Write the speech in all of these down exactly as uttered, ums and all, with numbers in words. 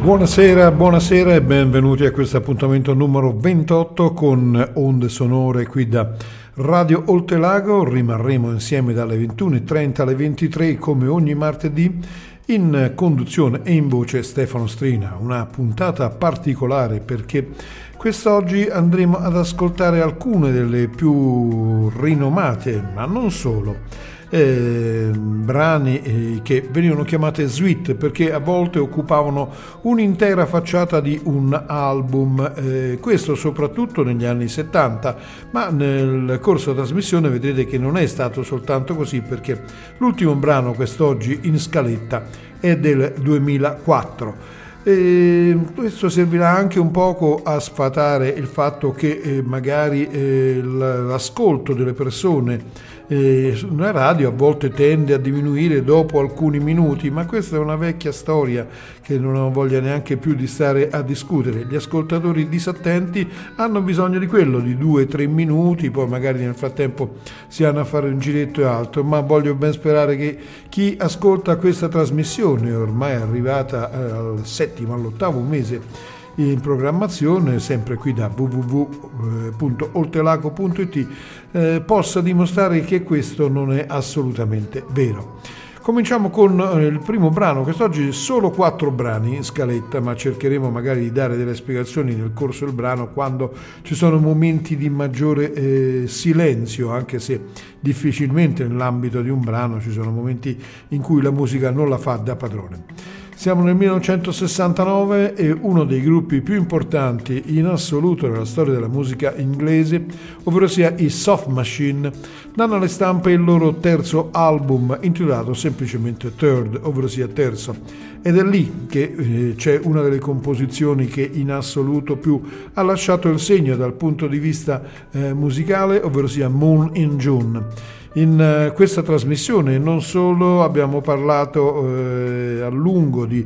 Buonasera, buonasera e benvenuti a questo appuntamento numero ventotto con Onde Sonore qui da Radio Oltelago. Rimarremo insieme dalle ventuno e trenta alle ventitré come ogni martedì, in conduzione e in voce Stefano Strina. Una puntata particolare perché quest'oggi andremo ad ascoltare alcune delle più rinomate, ma non solo, Eh, brani eh, che venivano chiamate suite perché a volte occupavano un'intera facciata di un album, eh, questo soprattutto negli anni settanta, ma nel corso della trasmissione vedrete che non è stato soltanto così, perché l'ultimo brano quest'oggi in scaletta è del duemilaquattro. E questo servirà anche un poco a sfatare il fatto che eh, magari eh, l'ascolto delle persone eh, su una radio a volte tende a diminuire dopo alcuni minuti, ma questa è una vecchia storia che non ho voglia neanche più di stare a discutere. Gli ascoltatori disattenti hanno bisogno di quello, di due o tre minuti, poi magari nel frattempo si hanno a fare un giretto e altro, ma voglio ben sperare che chi ascolta questa trasmissione, ormai arrivata eh, al settimo, all'ottavo mese in programmazione, sempre qui da w w w punto oltelago punto it, eh, possa dimostrare che questo non è assolutamente vero. Cominciamo con il primo brano, quest'oggi solo quattro brani in scaletta, ma cercheremo magari di dare delle spiegazioni nel corso del brano quando ci sono momenti di maggiore eh, silenzio, anche se difficilmente nell'ambito di un brano ci sono momenti in cui la musica non la fa da padrone. Siamo nel millenovecentosessantanove e uno dei gruppi più importanti in assoluto nella storia della musica inglese, ovvero sia i Soft Machine, danno alle stampe il loro terzo album intitolato semplicemente Third, ovvero sia terzo. Ed è lì che eh, c'è una delle composizioni che in assoluto più ha lasciato il segno dal punto di vista eh, musicale, ovvero sia Moon in June. In uh, questa trasmissione non solo abbiamo parlato eh, a lungo di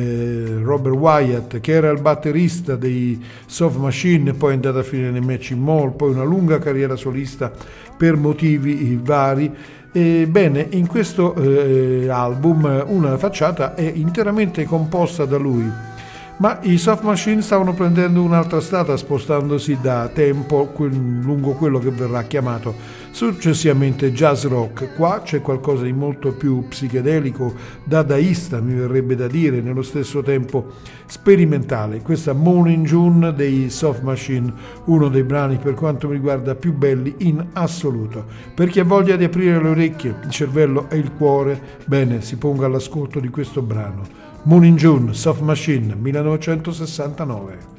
eh, Robert Wyatt, che era il batterista dei Soft Machine e poi è andato a finire nei Matching Mall, poi una lunga carriera solista per motivi vari. Ebbene, in questo eh, album una facciata è interamente composta da lui, ma i Soft Machine stavano prendendo un'altra strada, spostandosi da tempo lungo quello che verrà chiamato successivamente jazz rock. Qua c'è qualcosa di molto più psichedelico, dadaista mi verrebbe da dire, nello stesso tempo sperimentale. Questa Moon in June dei Soft Machine, uno dei brani per quanto mi riguarda più belli in assoluto. Per chi ha voglia di aprire le orecchie, il cervello e il cuore, bene, si ponga all'ascolto di questo brano. Moon in June, Soft Machine, millenovecentosessantanove.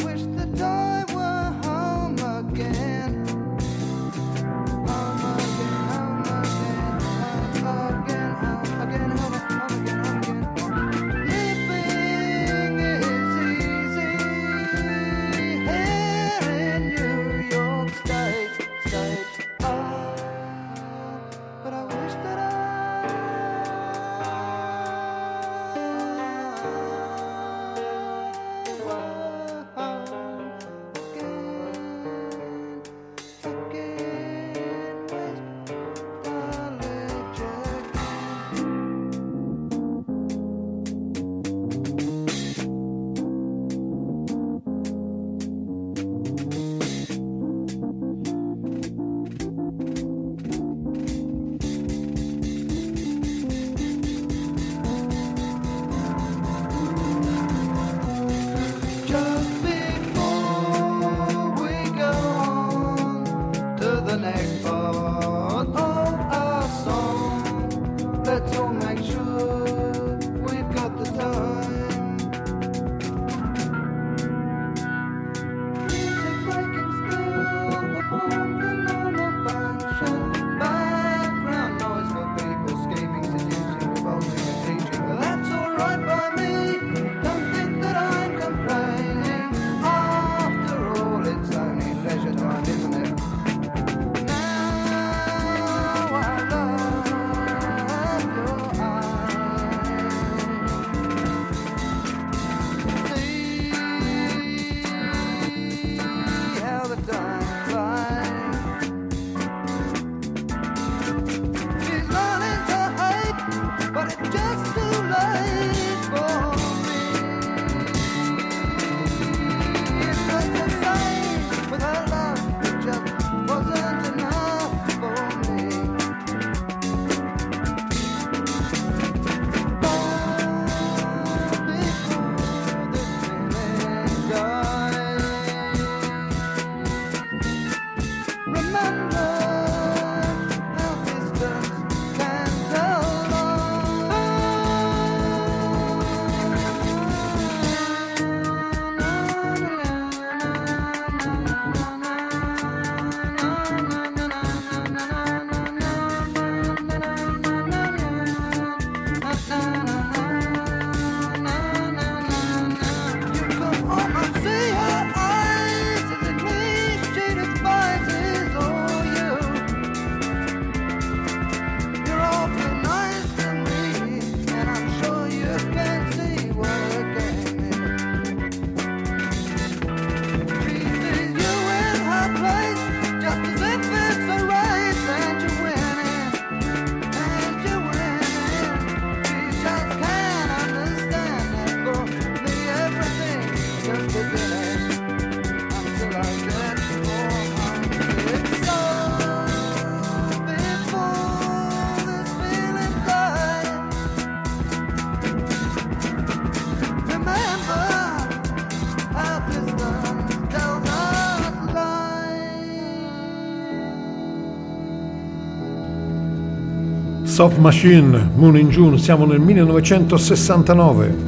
Soft Machine, Moon in June, siamo nel millenovecentosessantanove.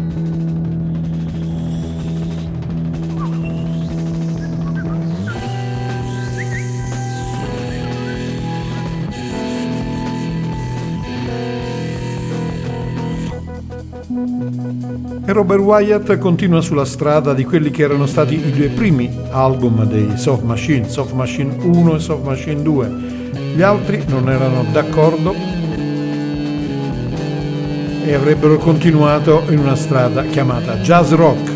E Robert Wyatt continua sulla strada di quelli che erano stati i due primi album dei Soft Machine, Soft Machine uno e Soft Machine due. Gli altri non erano d'accordo e avrebbero continuato in una strada chiamata jazz rock.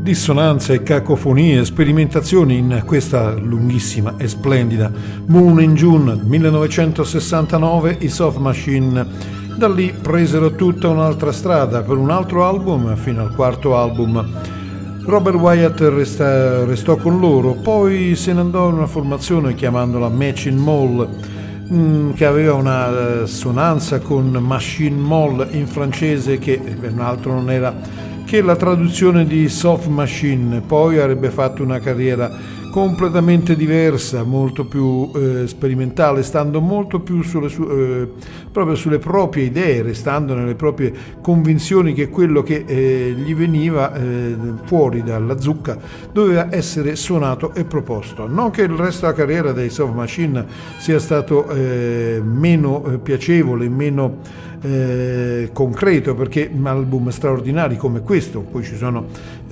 Dissonanze, cacofonie, sperimentazioni in questa lunghissima e splendida Moon in June millenovecentosessantanove, i Soft Machine. Da lì presero tutta un'altra strada per un altro album, fino al quarto album. Robert Wyatt resta, restò con loro, poi se ne andò in una formazione chiamandola Machine Mall, mh, che aveva una sonanza con Machine Mall in francese, che un altro non era che la traduzione di Soft Machine. Poi avrebbe fatto una carriera completamente diversa, molto più eh, sperimentale, stando molto più sulle, su, eh, proprio sulle proprie idee, restando nelle proprie convinzioni che quello che eh, gli veniva eh, fuori dalla zucca doveva essere suonato e proposto. Non che il resto della carriera dei Soft Machine sia stato eh, meno eh, piacevole, meno Eh, concreto, perché album straordinari come questo, poi ci sono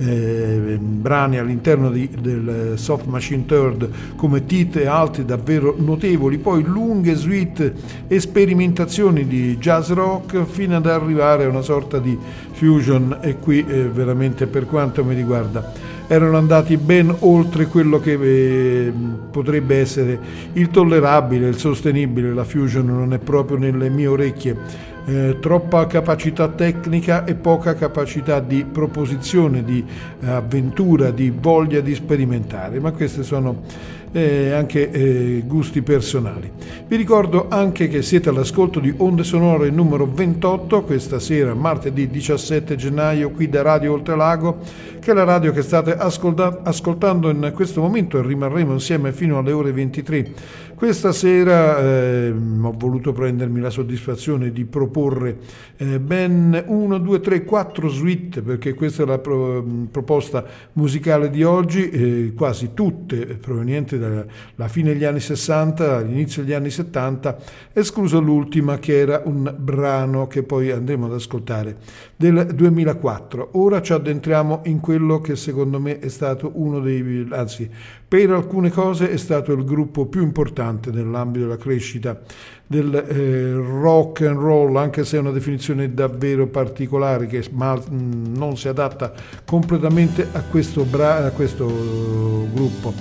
eh, brani all'interno di, del Soft Machine Third come Teeth e altri davvero notevoli, poi lunghe suite e sperimentazioni di jazz rock fino ad arrivare a una sorta di fusion, e qui eh, veramente, per quanto mi riguarda, erano andati ben oltre quello che eh, potrebbe essere il tollerabile, il sostenibile. La fusion non è proprio nelle mie orecchie. Eh, troppa capacità tecnica e poca capacità di proposizione, di eh, avventura, di voglia di sperimentare, ma queste sono eh, anche eh, gusti personali. Vi ricordo anche che siete all'ascolto di Onde Sonore numero ventotto, questa sera, martedì diciassette gennaio, qui da Radio Oltrelago, che è la radio che state ascolta- ascoltando in questo momento, e rimarremo insieme fino alle ore ventitré. Questa sera eh, ho voluto prendermi la soddisfazione di proporre eh, ben uno, due, tre, quattro suite, perché questa è la pro- proposta musicale di oggi, eh, quasi tutte provenienti dalla fine degli anni sessanta, all'inizio degli anni settanta, escluso l'ultima che era un brano che poi andremo ad ascoltare del duemilaquattro. Ora ci addentriamo in quello che secondo me è stato uno dei, anzi per alcune cose è stato il gruppo più importante nell'ambito della crescita del eh, rock and roll, anche se è una definizione davvero particolare che ma, mh, non si adatta completamente a questo, bra- a questo gruppo.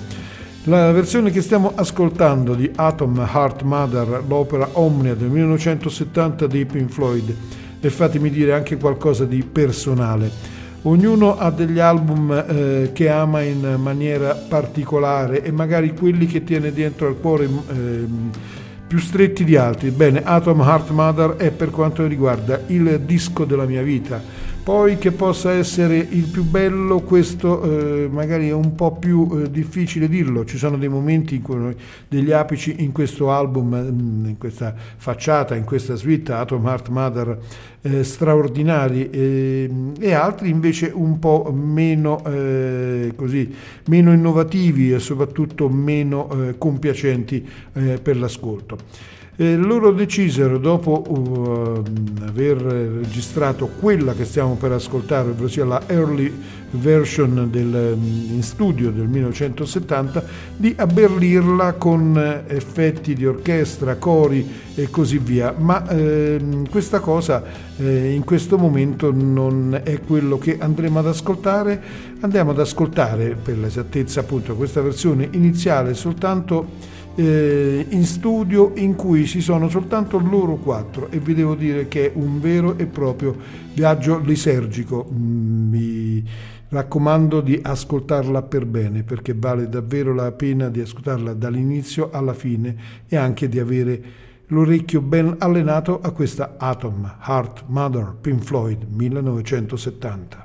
La versione che stiamo ascoltando di Atom Heart Mother, l'opera Omnia del millenovecentosettanta di Pink Floyd, e fatemi dire anche qualcosa di personale. Ognuno ha degli album eh, che ama in maniera particolare, e magari quelli che tiene dentro al cuore eh, più stretti di altri. Bene, Atom Heart Mother è, per quanto riguarda, il disco della mia vita. Poi che possa essere il più bello, questo eh, magari è un po' più eh, difficile dirlo. Ci sono dei momenti in cui, degli apici in questo album, in questa facciata, in questa suite Atom Heart Mother eh, straordinari, eh, e altri invece un po' meno eh, così, meno innovativi e soprattutto meno eh, compiacenti eh, per l'ascolto. Eh, loro decisero, dopo uh, aver registrato quella che stiamo per ascoltare, ovvero la early version del, in studio del millenovecentosettanta, di abbellirla con effetti di orchestra, cori e così via. Ma eh, questa cosa eh, in questo momento non è quello che andremo ad ascoltare. Andiamo ad ascoltare, per l'esattezza appunto, questa versione iniziale soltanto Eh, in studio, in cui ci sono soltanto loro quattro, e vi devo dire che è un vero e proprio viaggio lisergico. Mi raccomando di ascoltarla per bene, perché vale davvero la pena di ascoltarla dall'inizio alla fine, e anche di avere l'orecchio ben allenato a questa Atom Heart Mother, Pink Floyd millenovecentosettanta.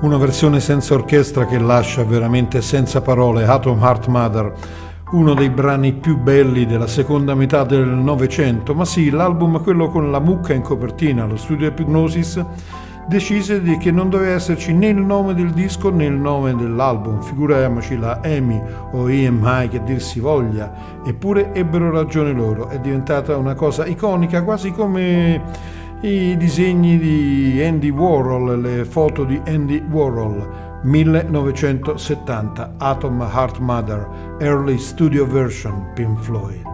una versione senza orchestra che lascia veramente senza parole. Atom Heart Mother, uno dei brani più belli della seconda metà del Novecento, ma sì, l'album, quello con la mucca in copertina, lo studio Epignosis, decise di che non doveva esserci né il nome del disco né il nome dell'album, figuriamoci la E M I o E M I che dir si voglia, eppure ebbero ragione loro, è diventata una cosa iconica, quasi come i disegni di Andy Warhol, le foto di Andy Warhol. millenovecentosettanta, Atom Heart Mother, Early Studio Version, Pink Floyd.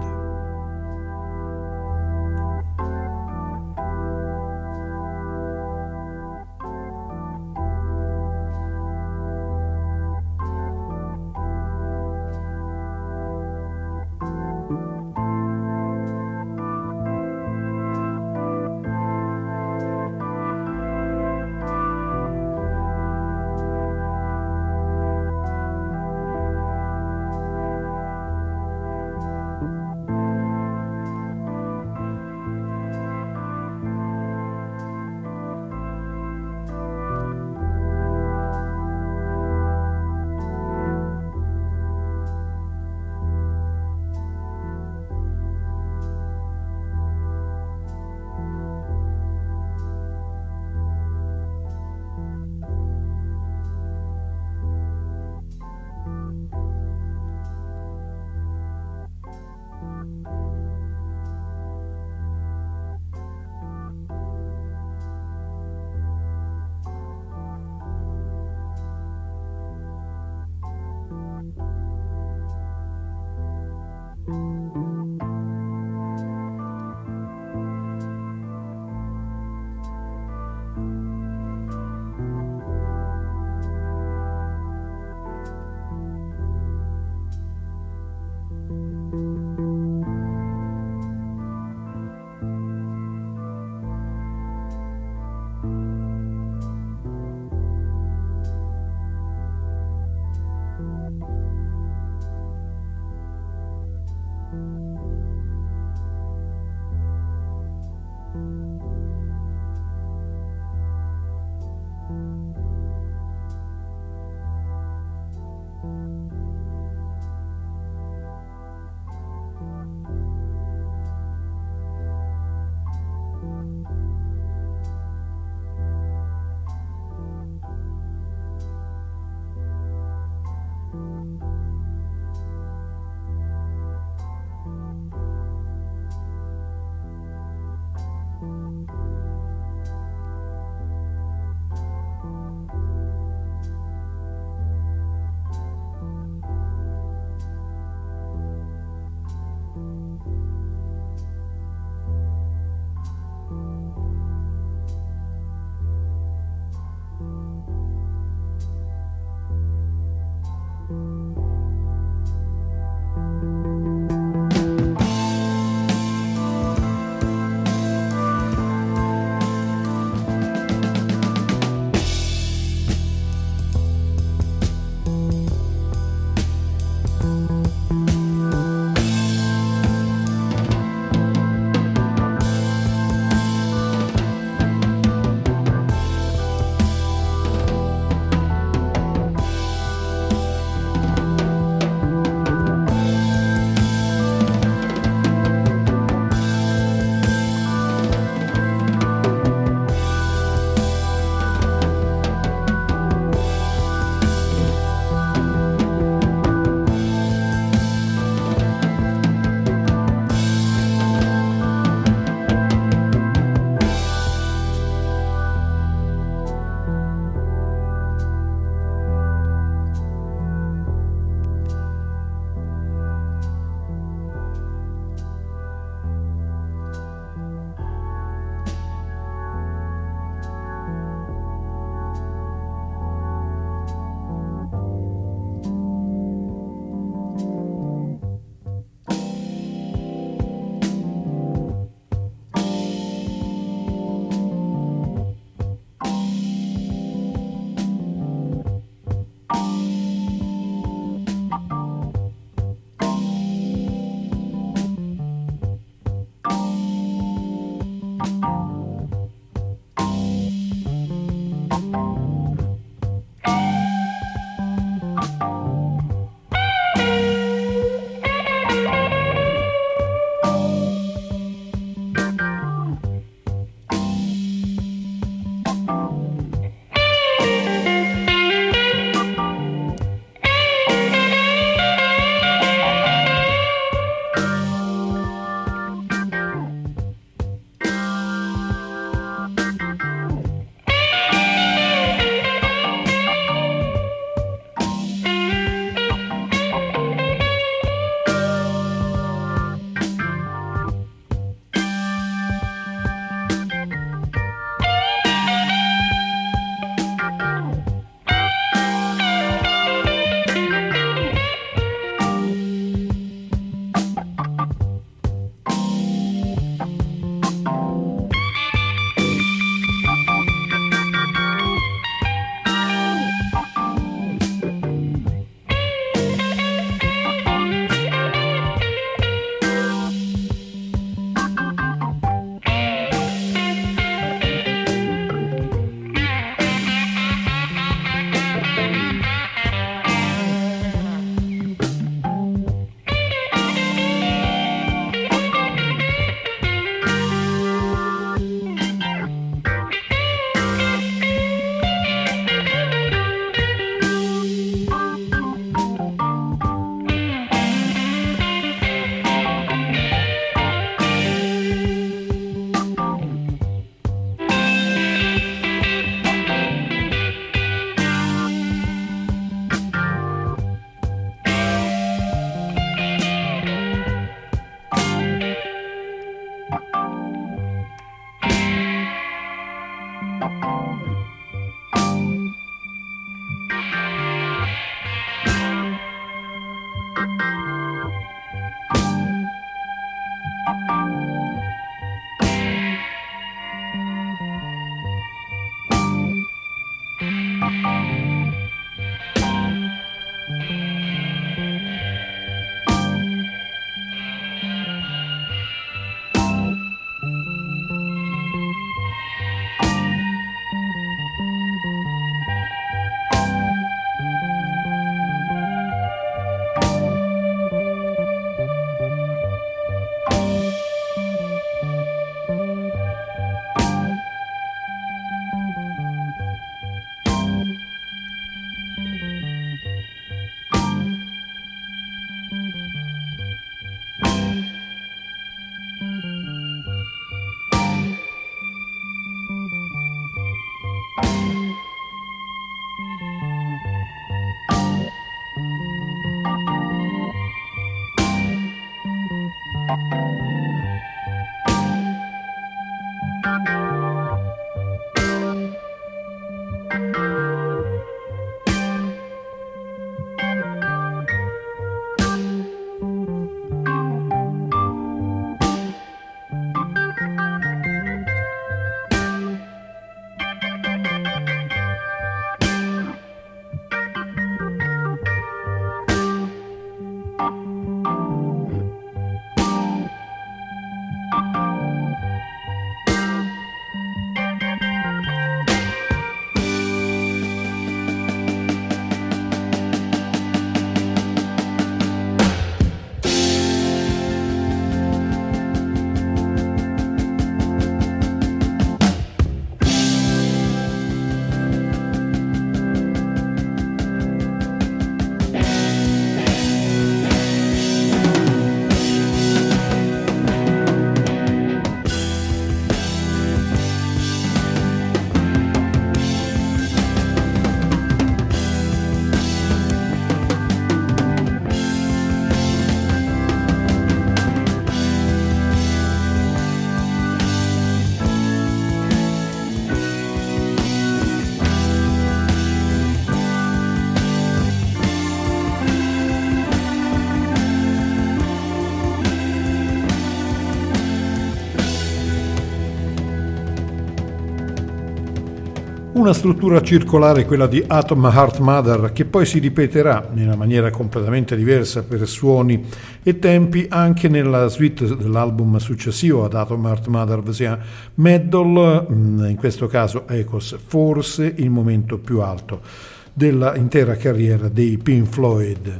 Una struttura circolare, quella di Atom Heart Mother, che poi si ripeterà in una maniera completamente diversa per suoni e tempi anche nella suite dell'album successivo ad Atom Heart Mother, ossia Meddle, in questo caso Echoes, forse il momento più alto della intera carriera dei Pink Floyd.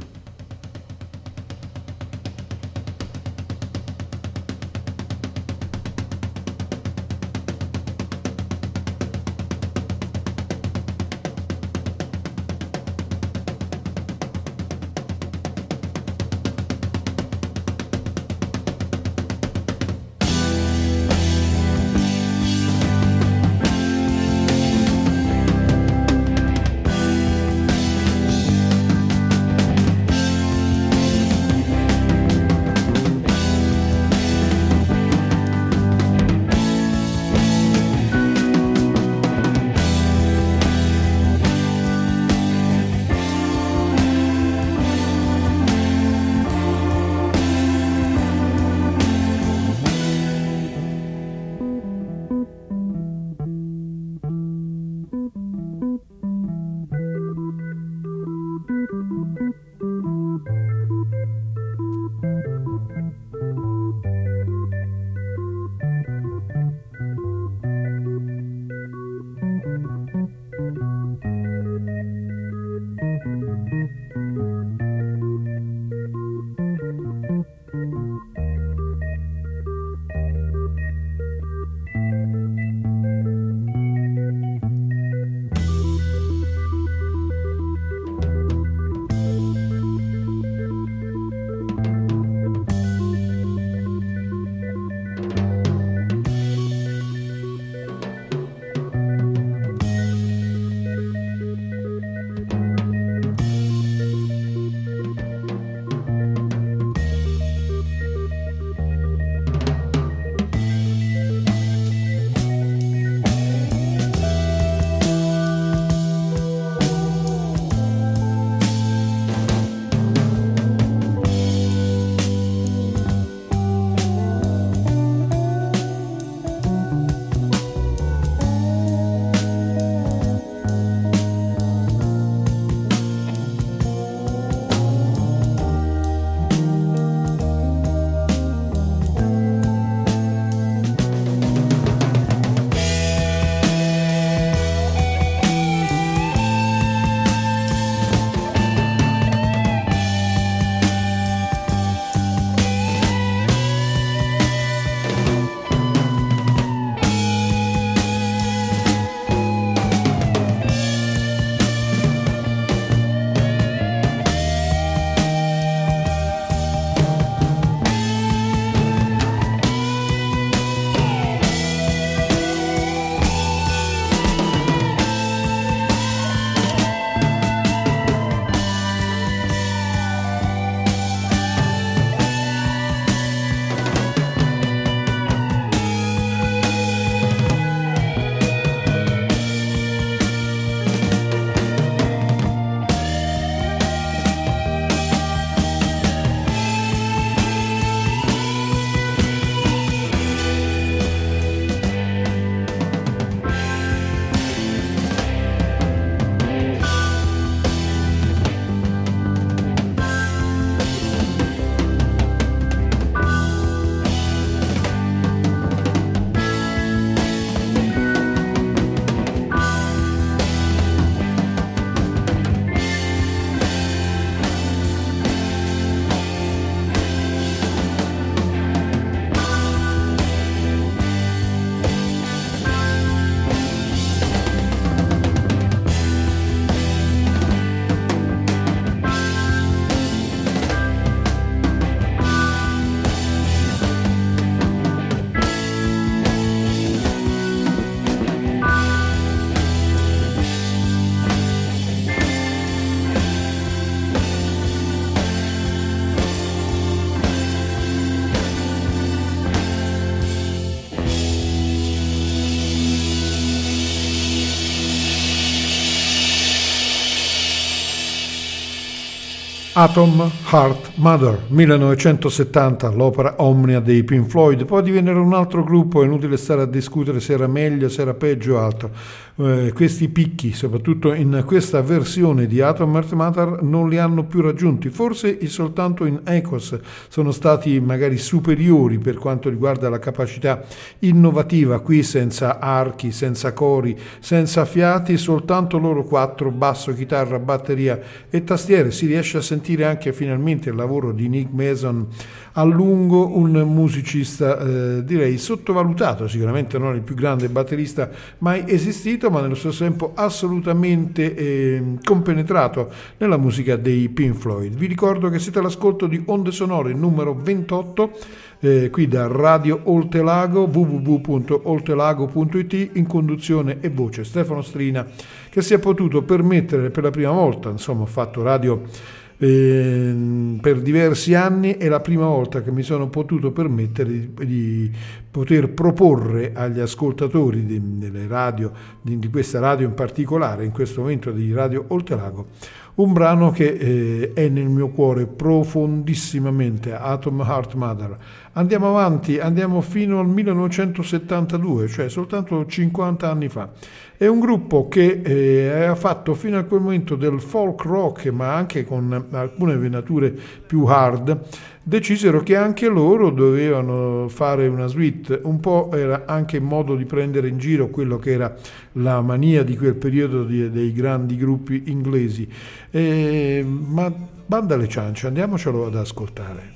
Atom Heart Mother, millenovecentosettanta, l'opera omnia dei Pink Floyd. Poi divennero un altro gruppo, è inutile stare a discutere se era meglio, se era peggio o altro. Eh, questi picchi, soprattutto in questa versione di Atom Heart Mother, non li hanno più raggiunti. Forse soltanto in Echoes sono stati magari superiori per quanto riguarda la capacità innovativa. Qui senza archi, senza cori, senza fiati, soltanto loro quattro, basso, chitarra, batteria e tastiere. Si riesce a sentire anche finalmente il lavoro di Nick Mason a lungo, un musicista eh, direi sottovalutato, sicuramente non il più grande batterista mai esistito, ma nello stesso tempo assolutamente eh, compenetrato nella musica dei Pink Floyd. Vi ricordo che siete all'ascolto di Onde Sonore numero ventotto, eh, qui da Radio Oltelago, w w w punto oltelago punto i t, in conduzione e voce Stefano Strina, che si è potuto permettere per la prima volta, insomma ho fatto radio Eh, per diversi anni, è la prima volta che mi sono potuto permettere di, di poter proporre agli ascoltatori di, delle radio, di, di questa radio in particolare, in questo momento di Radio Oltelago, un brano che eh, è nel mio cuore profondissimamente, Atom Heart Mother. Andiamo avanti, andiamo fino al millenovecentosettantadue, cioè soltanto cinquanta anni fa. È un gruppo che eh, ha fatto fino a quel momento del folk rock, ma anche con alcune venature più hard. Decisero che anche loro dovevano fare una suite, un po' era anche un modo di prendere in giro quello che era la mania di quel periodo di, dei grandi gruppi inglesi. Eh, ma banda alle ciance, andiamocelo ad ascoltare.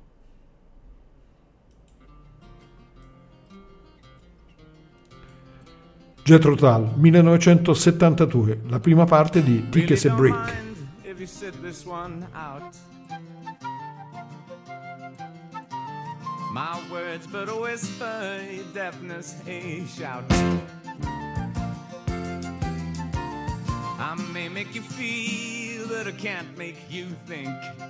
Jethro Tull, millenovecentosettantadue, la prima parte di Thick as a Brick. My words but a whisper, deafness a shout. I may make you feel, but I can't make you think.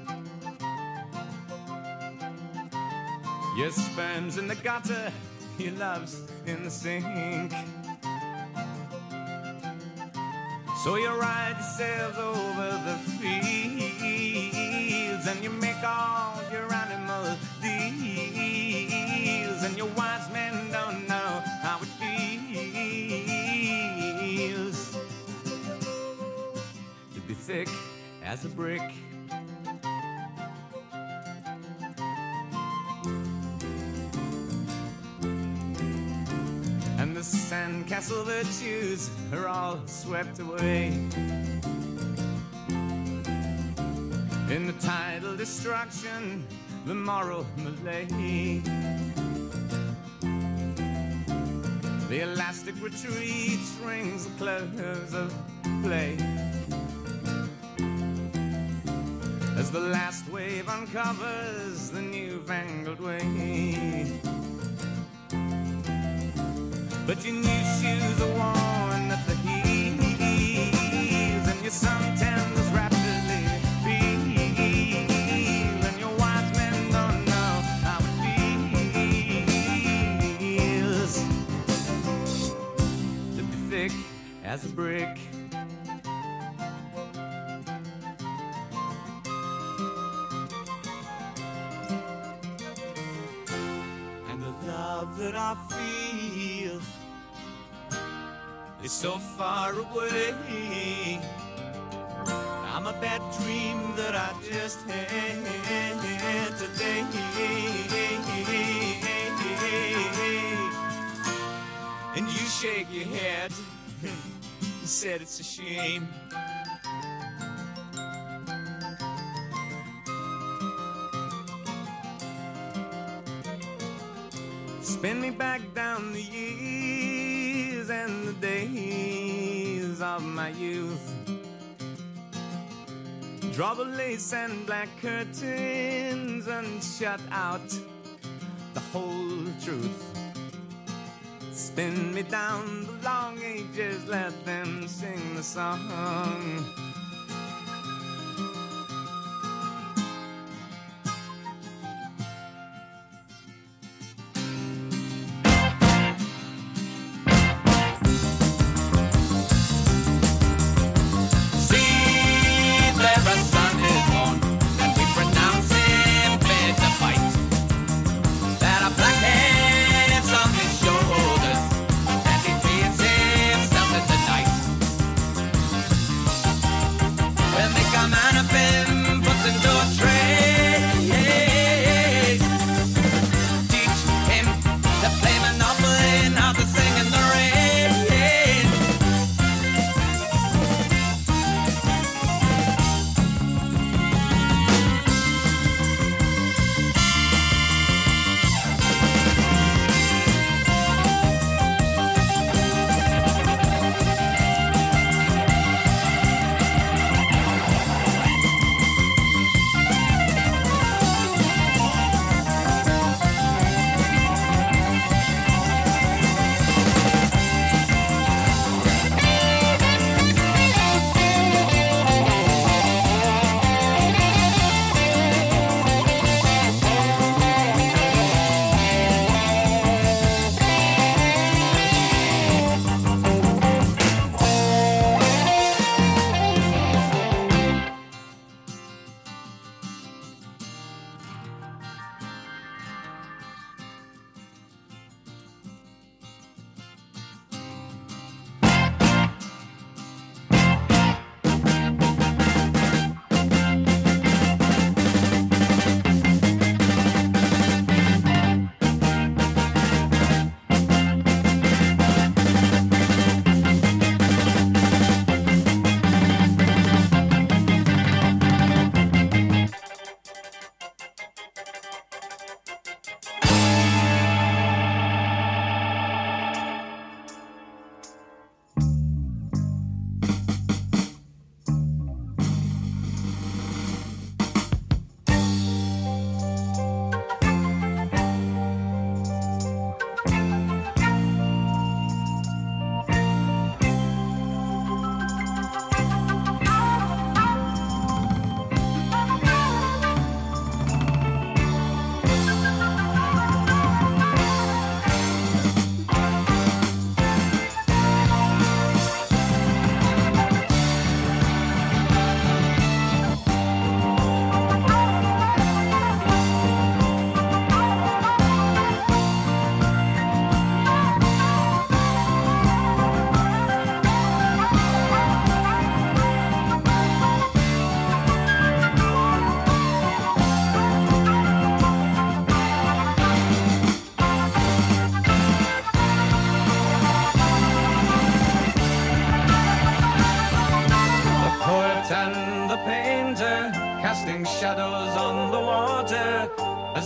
Your sperm's in the gutter, your love's in the sink. So you ride yourselves over the fields and you make all your animal deals, and your wise men don't know how it feels to be thick as a brick. And the sandcastle virtues are all swept away in the tidal destruction, the moral malaise. The elastic retreat rings the close of play as the last wave uncovers the newfangled way. But your new shoes are worn at the heels, and your suntans rapidly peel, and your wise men don't know how it feels to be thick as a brick. And the love that I feel is so far away. I'm a bad dream that I just had today. And you shake your head and said it's a shame. Spin me back down the years and the days of my youth. Draw the lace and black curtains and shut out the whole truth. Spin me down the long ages, let them sing the song. See, there a sun is born.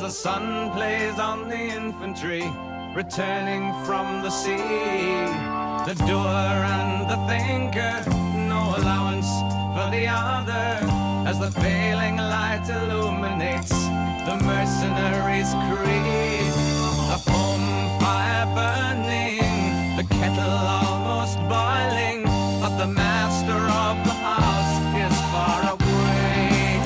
the sun plays on the infantry returning from the sea. The doer and the thinker, no allowance for the other, as the failing light illuminates the mercenaries' creed. The home fire burning, the kettle almost boiling, but the master of the house is far away.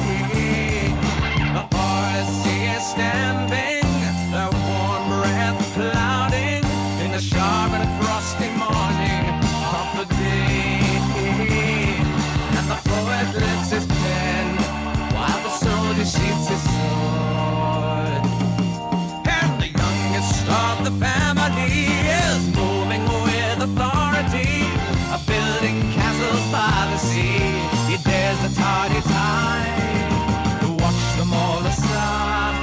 The horse he is stamping, the warm breath clouding in the sharp and frosty morning of the day. And the poet lifts his pen while the soldier sheathes his sword. And the youngest of the family is moving with authority, a building castles by the sea. He dares the tardy tide to watch them all aside.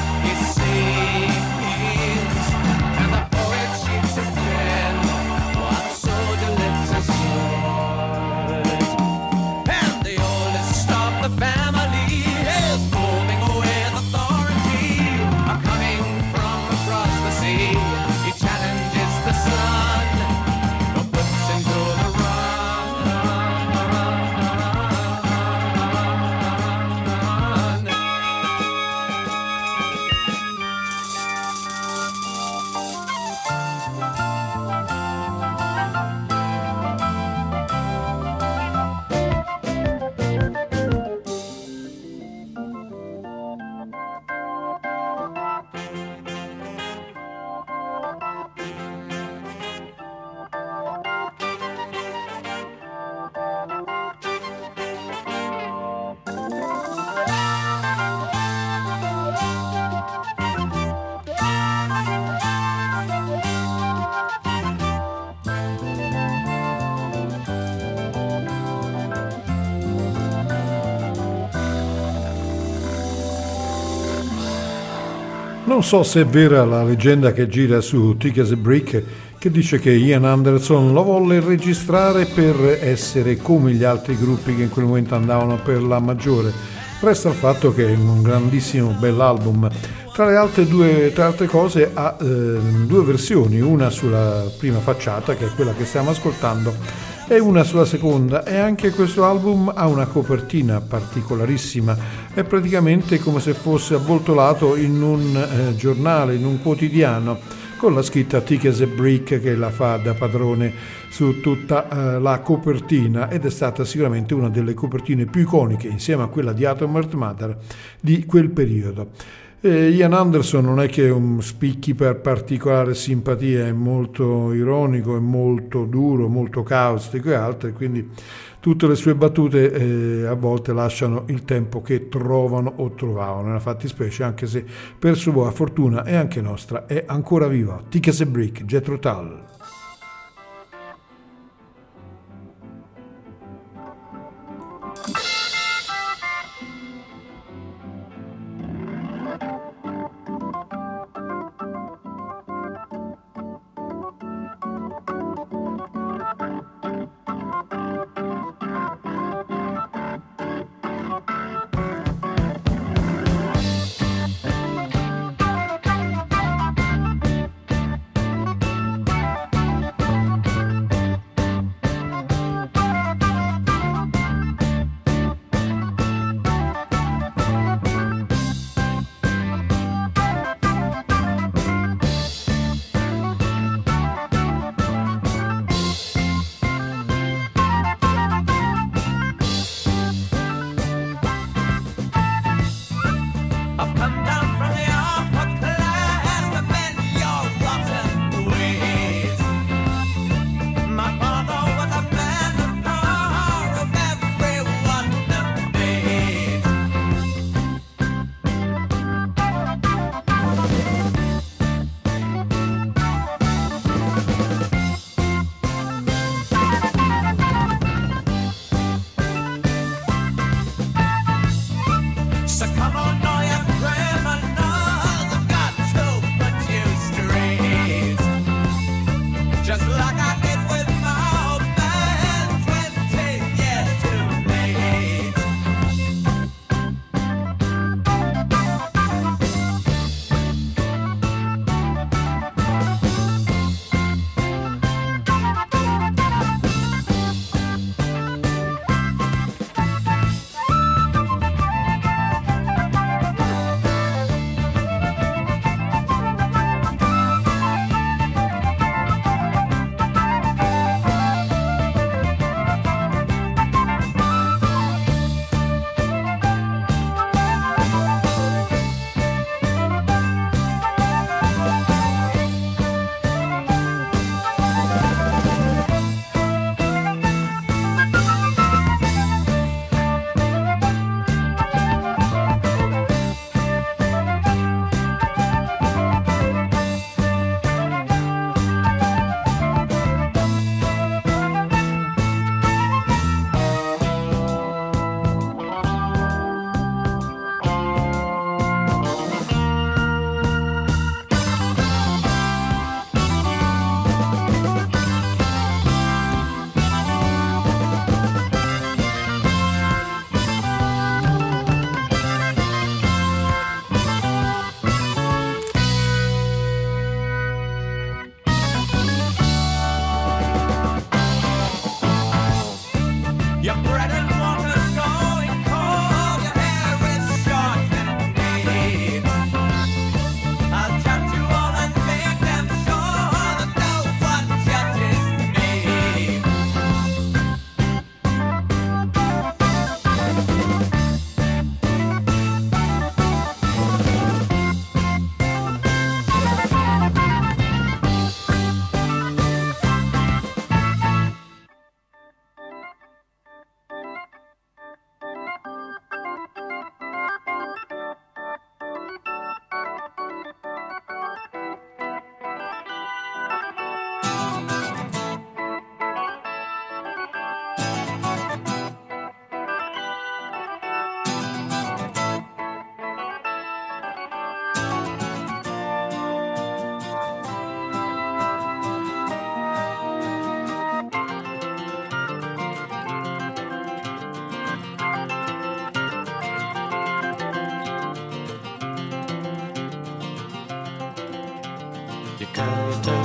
While Non so se è vera la leggenda che gira su Thick as a Brick, che dice che Ian Anderson lo volle registrare per essere come gli altri gruppi che in quel momento andavano per la maggiore. Resta il fatto che è un grandissimo bell'album. Tra le altre due tra altre cose ha eh, due versioni, una sulla prima facciata, che è quella che stiamo ascoltando, e una sulla seconda, e anche questo album ha una copertina particolarissima, è praticamente come se fosse avvoltolato in un eh, giornale, in un quotidiano, con la scritta Thick as a Brick che la fa da padrone su tutta eh, la copertina, ed è stata sicuramente una delle copertine più iconiche, insieme a quella di Atom Earth Mother, di quel periodo. E Ian Anderson non è che un spicchi per particolare simpatia, è molto ironico, è molto duro, molto caustico e altro, e quindi tutte le sue battute eh, a volte lasciano il tempo che trovano o trovavano, nella fattispecie, anche se per sua fortuna e anche nostra è ancora viva. Thick as a Brick, Jethro Tull.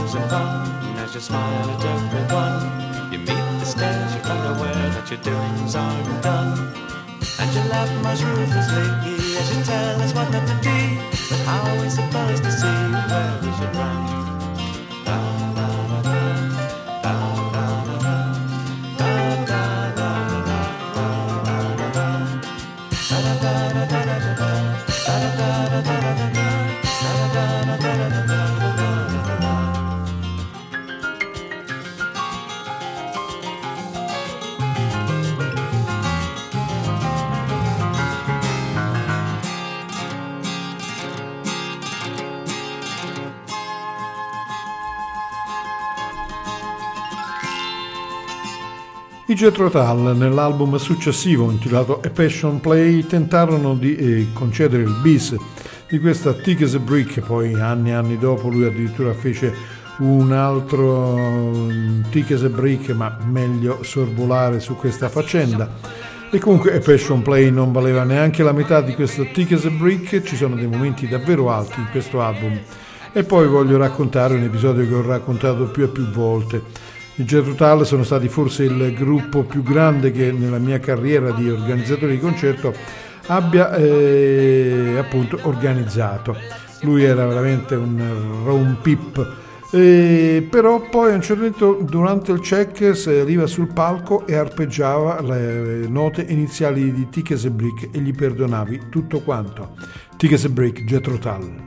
looks of fun as you smile at everyone. You meet the stares, you're unaware that your doings aren't done. And you laugh most ruthlessly as you tell us what not to do. But how are we supposed to see where we should run? I Jethro Tull, nell'album successivo intitolato A Passion Play, tentarono di eh, concedere il bis di questa Thick as a Brick, poi anni e anni dopo lui addirittura fece un altro um, Thick as a Brick, ma meglio sorvolare su questa faccenda. E comunque A Passion Play non valeva neanche la metà di questo Thick as a Brick. Ci sono dei momenti davvero alti in questo album. E poi voglio raccontare un episodio che ho raccontato più e più volte. I Jethro Tull sono stati forse il gruppo più grande che nella mia carriera di organizzatore di concerto abbia eh, appunto organizzato. Lui era veramente un rompip, eh, però poi a un certo punto durante il check saliva sul palco e arpeggiava le note iniziali di Thick as a Brick e gli perdonavi tutto quanto. Thick as a Brick, Jethro Tull.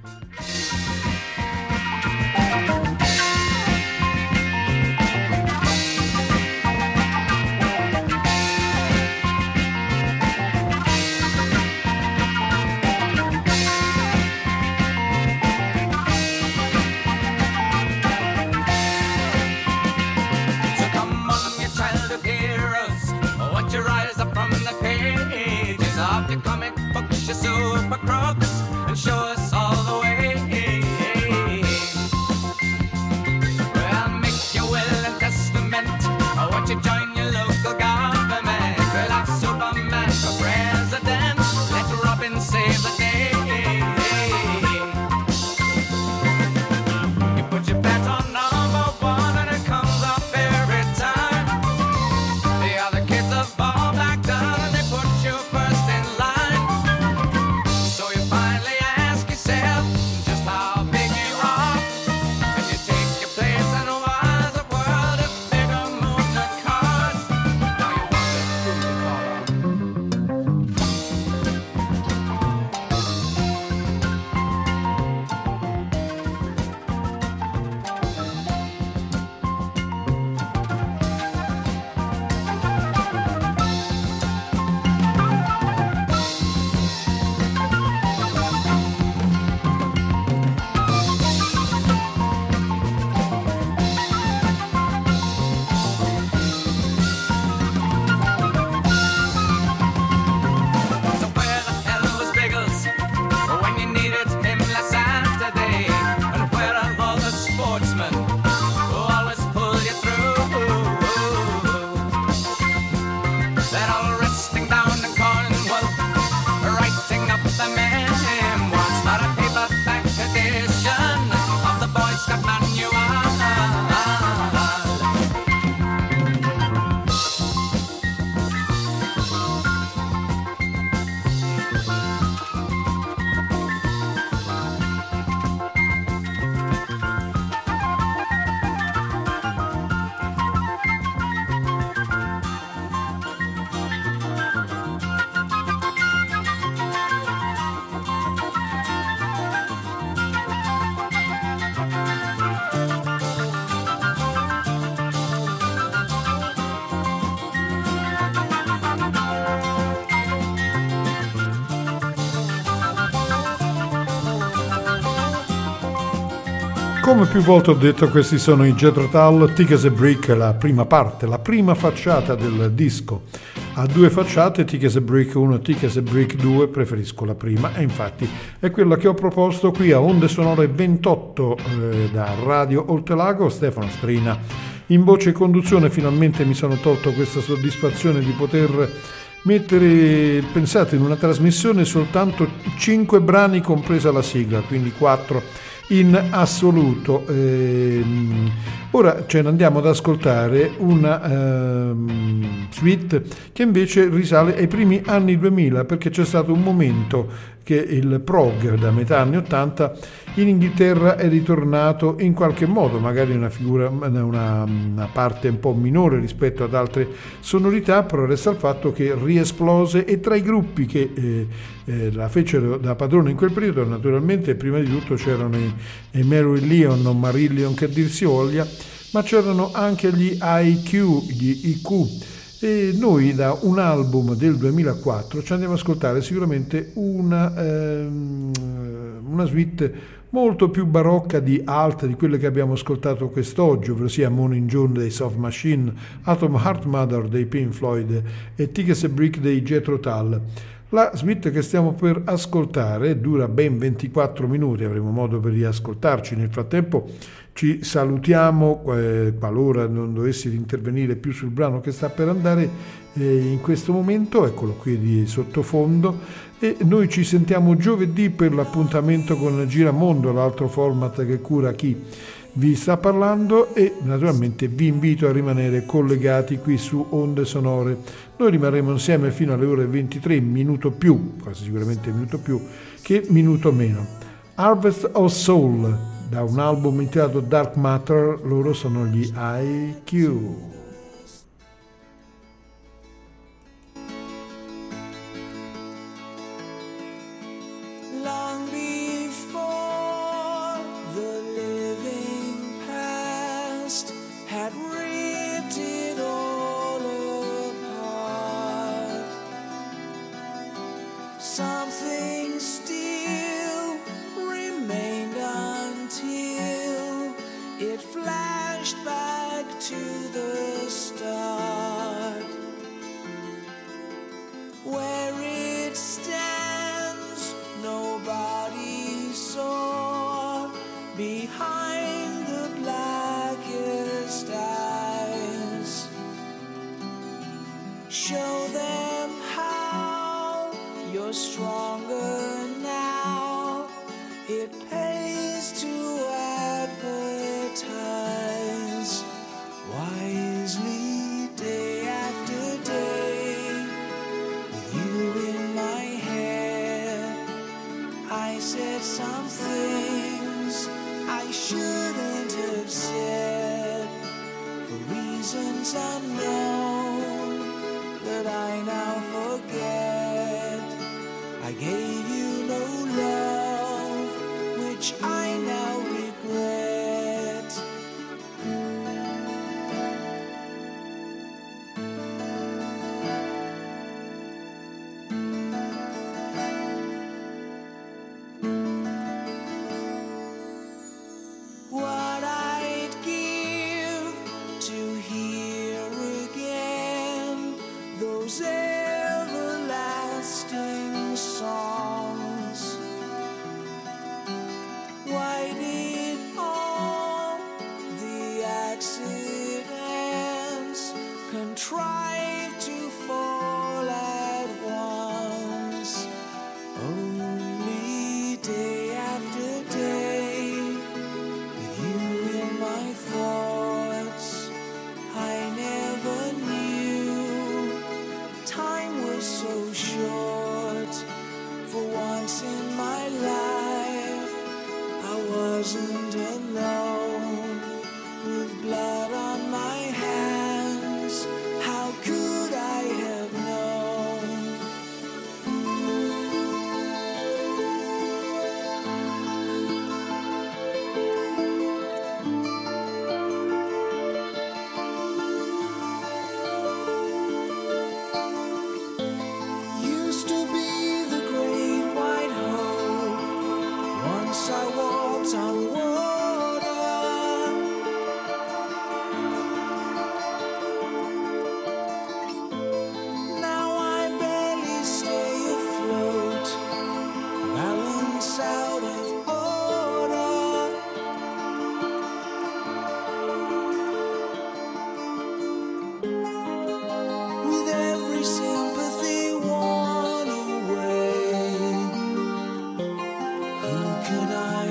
Come più volte ho detto, questi sono i Jethro Tull, Thick as a Brick, la prima parte, la prima facciata del disco. Ha due facciate, Thick as a Brick uno, Thick as a Brick due, preferisco la prima e infatti è quella che ho proposto qui a Onde Sonore ventotto eh, da Radio Oltelago. Stefano Strina in voce e conduzione. Finalmente mi sono tolto questa soddisfazione di poter mettere, pensate, in una trasmissione soltanto cinque brani compresa la sigla, quindi quattro in assoluto. Ehm, ora ce ne andiamo ad ascoltare una ehm, suite che invece risale ai primi anni duemila, perché c'è stato un momento che il prog da metà anni ottanta in Inghilterra è ritornato in qualche modo, magari una figura, una, una parte un po' minore rispetto ad altre sonorità, però resta il fatto che riesplose, e tra i gruppi che eh, eh, la fecero da padrone in quel periodo, naturalmente prima di tutto c'erano i, i Marillion o Marillion che dir si voglia, ma c'erano anche gli I Q, gli I Q. E noi da un album del duemilaquattro ci andiamo ad ascoltare sicuramente una, ehm, una suite molto più barocca di altre di quelle che abbiamo ascoltato quest'oggi, ovvero sia Morning Joe dei Soft Machine, Atom Heart Mother dei Pink Floyd e Tickets a Brick dei Jethro Tull. La suite che stiamo per ascoltare dura ben ventiquattro minuti, avremo modo per riascoltarci. Nel frattempo ci salutiamo, eh, qualora non dovessi intervenire più sul brano che sta per andare eh, in questo momento, eccolo qui di sottofondo, e noi ci sentiamo giovedì per l'appuntamento con Giramondo, l'altro format che cura chi vi sta parlando, e naturalmente vi invito a rimanere collegati qui su Onde Sonore. Noi rimarremo insieme fino alle ore ventitré, minuto più, quasi sicuramente minuto più che minuto meno. Harvest of Soul, da un album intitolato Dark Matter, loro sono gli I Q. Can I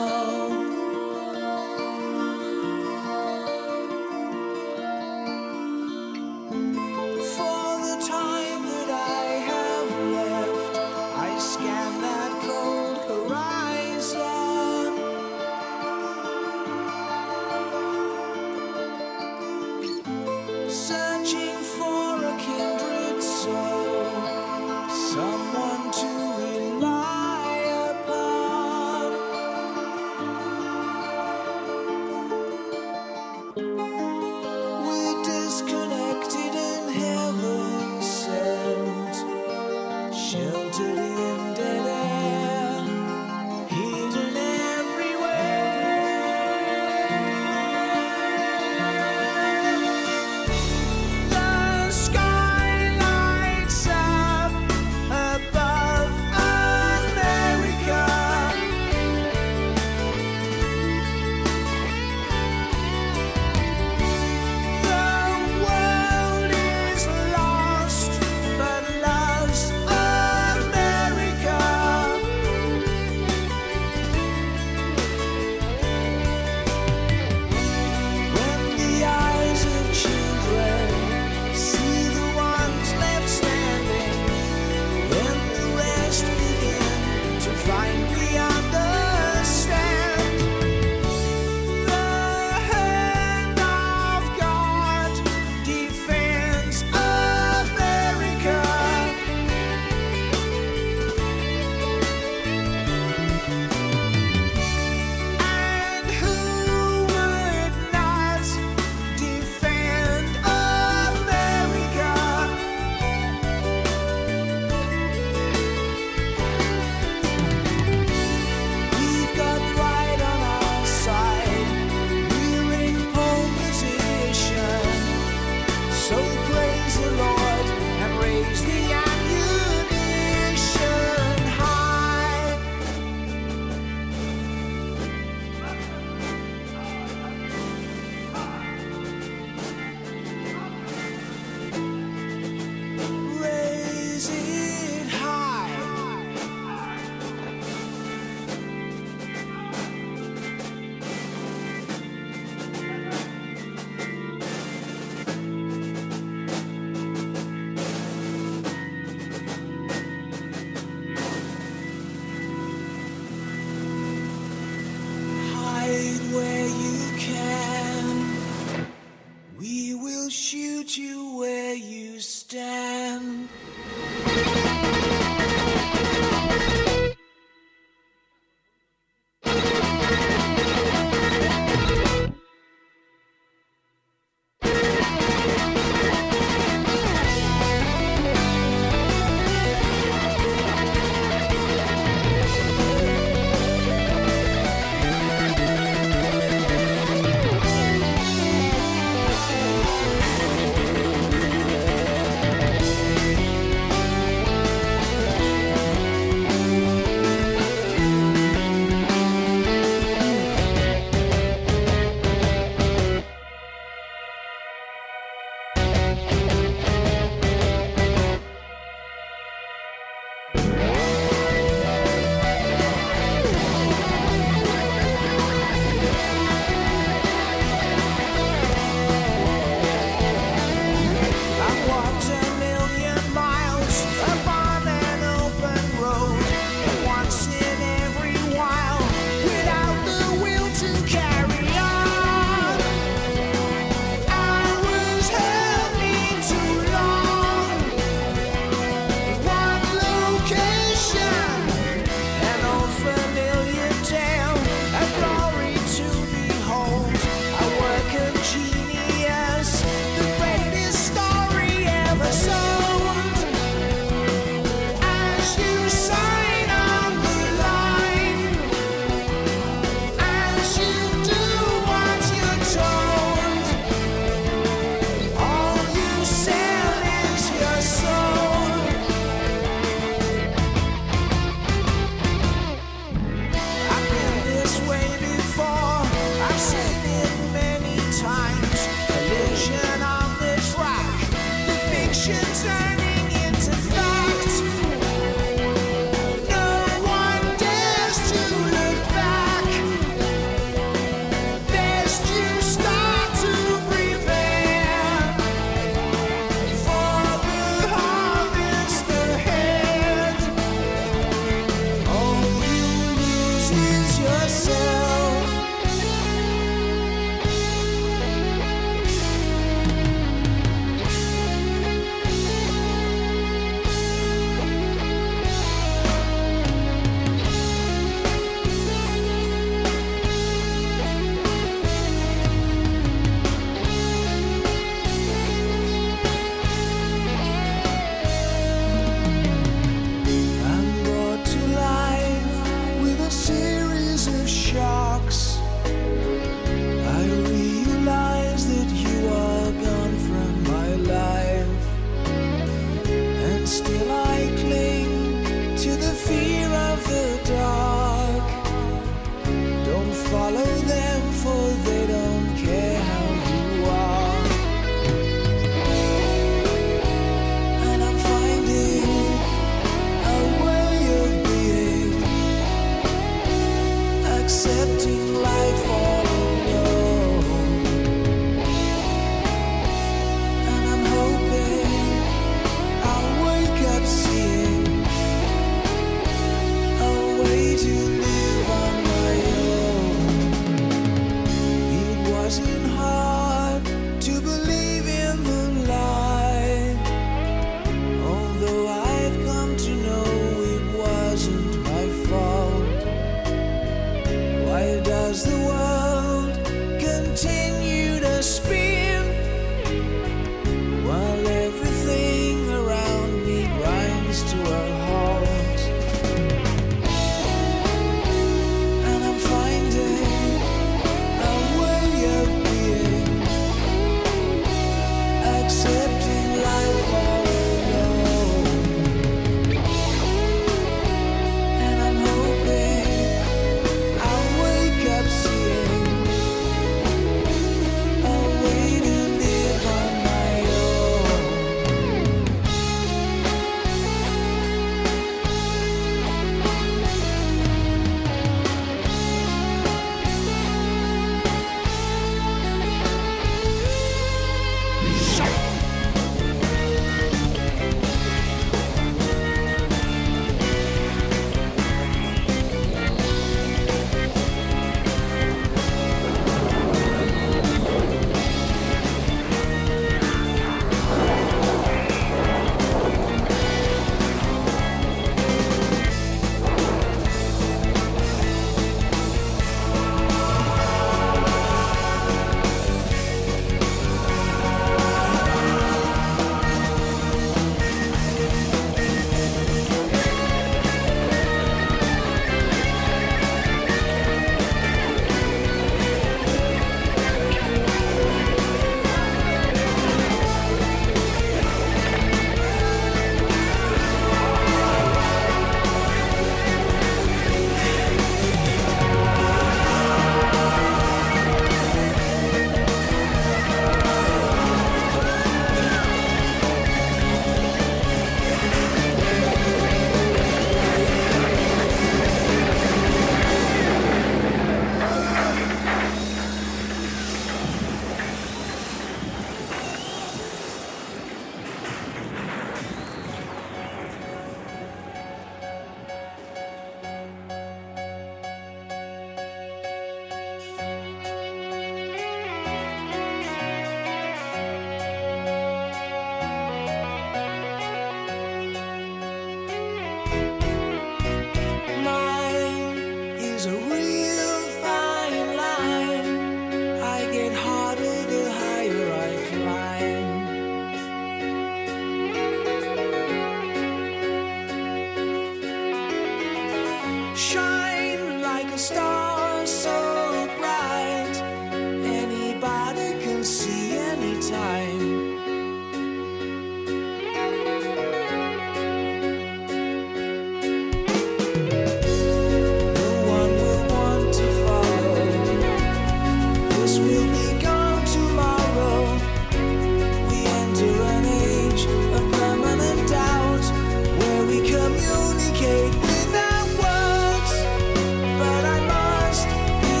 Communicate without words, but I must be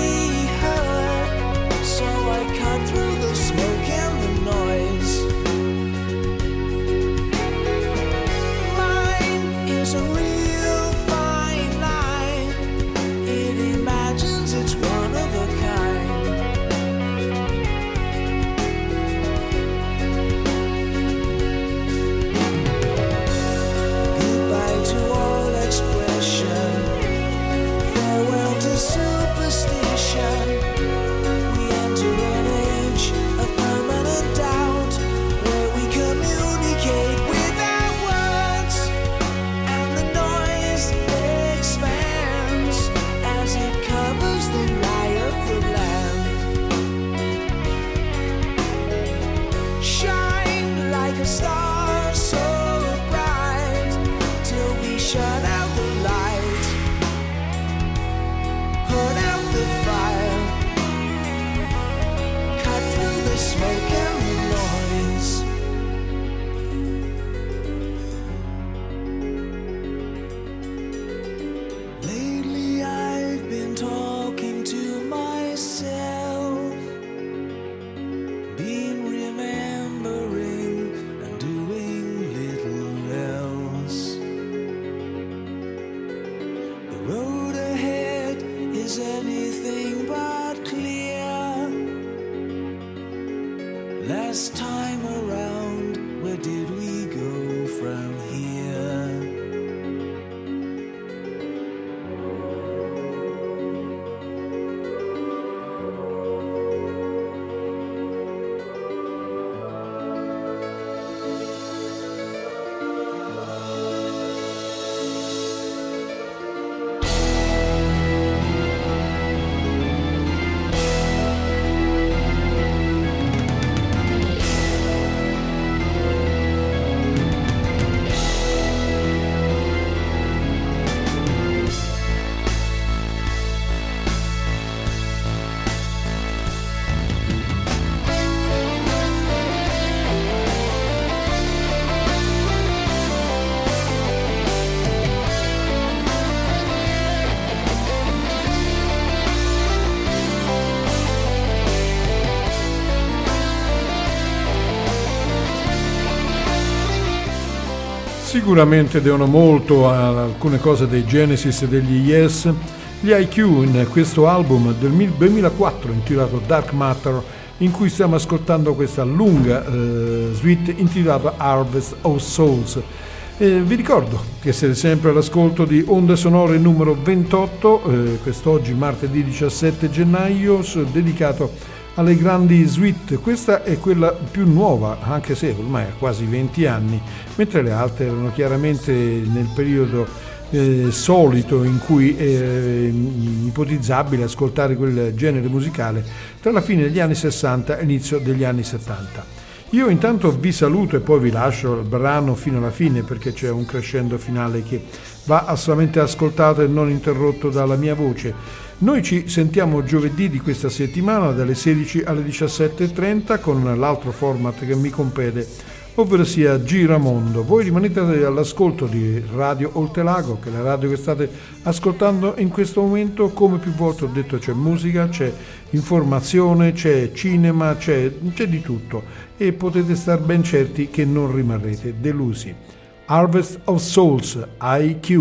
Sicuramente devono molto a alcune cose dei Genesis e degli Yes, gli I Q in questo album del duemilaquattro intitolato Dark Matter, in cui stiamo ascoltando questa lunga eh, suite intitolata Harvest of Souls. Eh, vi ricordo che siete sempre all'ascolto di Onde Sonore numero ventotto, eh, quest'oggi martedì diciassette gennaio, dedicato alle grandi suite. Questa è quella più nuova, anche se ormai ha quasi venti anni, mentre le altre erano chiaramente nel periodo eh, solito in cui è ipotizzabile ascoltare quel genere musicale tra la fine degli anni sessanta e l'inizio degli anni settanta. Io intanto vi saluto e poi vi lascio il brano fino alla fine, perché c'è un crescendo finale che va assolutamente ascoltato e non interrotto dalla mia voce. Noi ci sentiamo giovedì di questa settimana dalle sedici alle diciassette e trenta con l'altro format che mi compete, ovvero sia Giramondo. Voi rimanete all'ascolto di Radio Oltelago, che è la radio che state ascoltando in questo momento. Come più volte ho detto, c'è musica, c'è informazione, c'è cinema, c'è, c'è di tutto, e potete star ben certi che non rimarrete delusi. Harvest of Souls, I Q.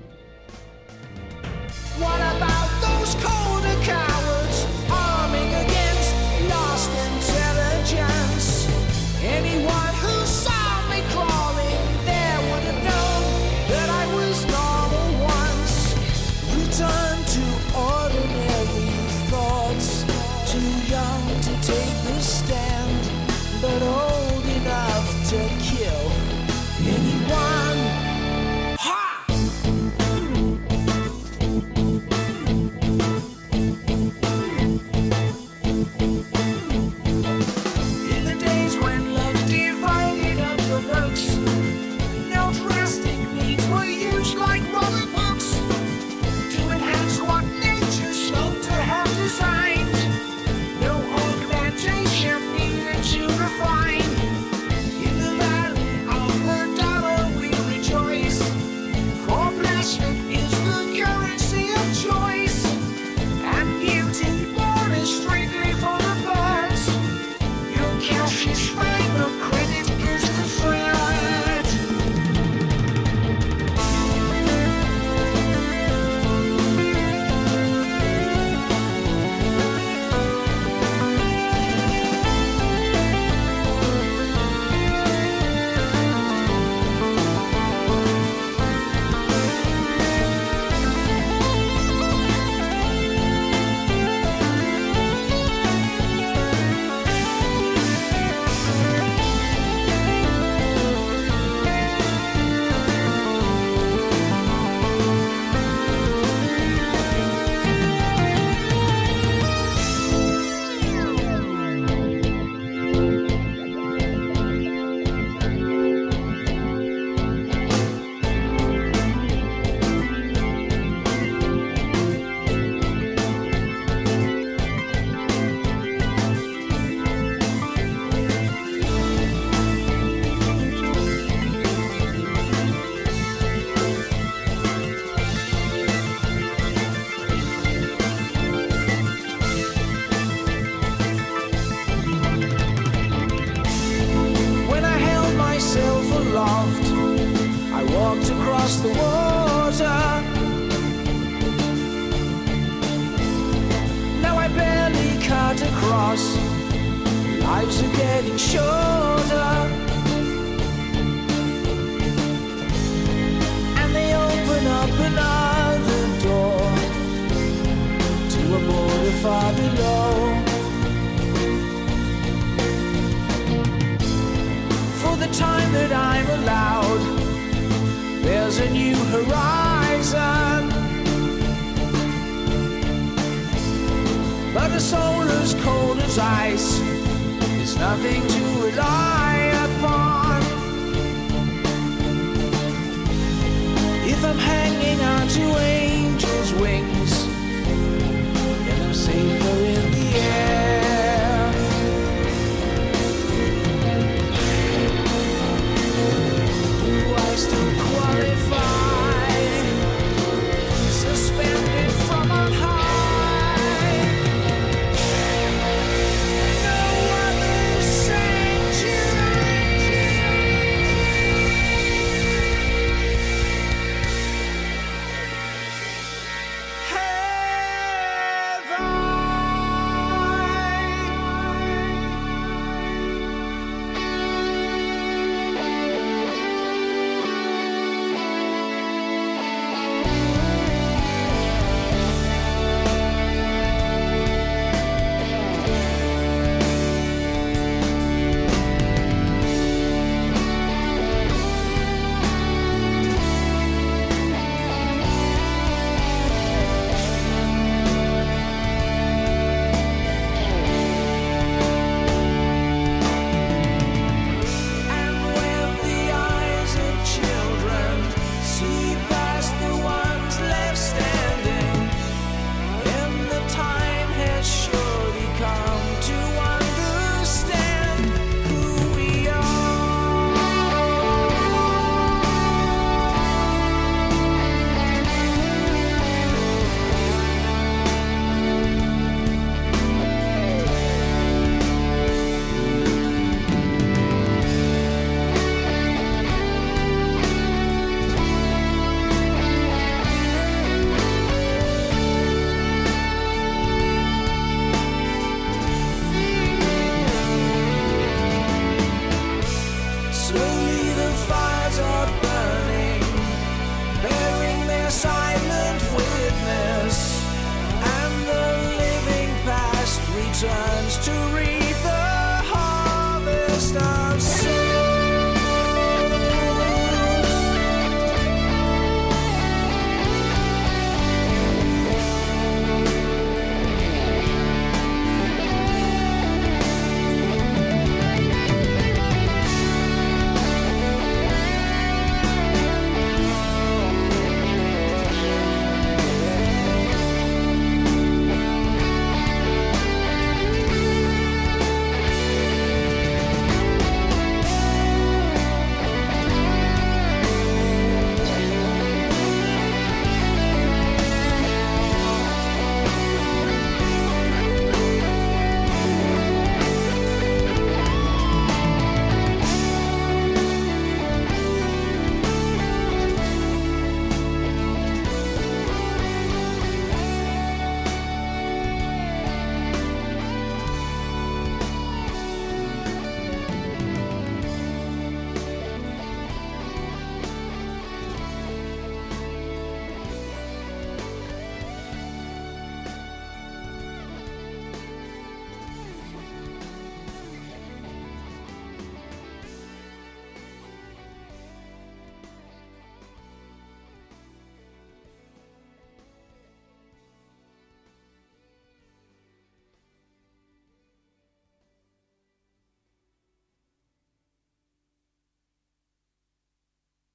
What about those colder cowards arming against lost intelligence? Anyone who saw me crawling there would have known that I was normal once. Return to ordinary thoughts, too young to take the stand, but old enough to kill anyone. The water. Now I barely cut across. Lives are getting shorter, and they open up another door to a border far below. For the time that I'm allowed, there's a new horizon, but a soul as cold as ice is nothing to rely upon. If I'm hanging on to a